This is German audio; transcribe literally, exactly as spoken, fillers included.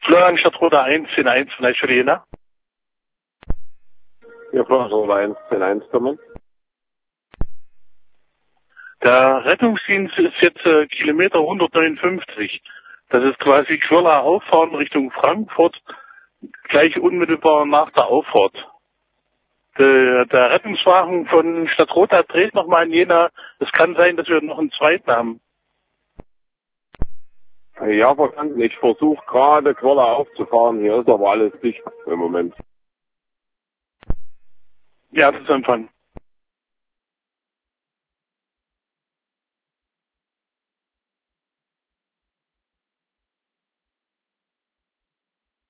Florian Stadtroder eins, zehn eins, vielleicht für die Jena. Ja, Florian Stadtroder eins, zehn eins, kommen. Der Rettungsdienst ist jetzt äh, Kilometer hundertneunundfünfzig. Das ist quasi Quirla auffahren Richtung Frankfurt, gleich unmittelbar nach der Auffahrt. Der, der Rettungswagen von Stadtroda dreht nochmal in Jena. Es kann sein, dass wir noch einen zweiten haben. Ja, verstanden. Ich versuche gerade Quirla aufzufahren. Hier ist aber alles dicht im Moment. Ja, das ist Empfang.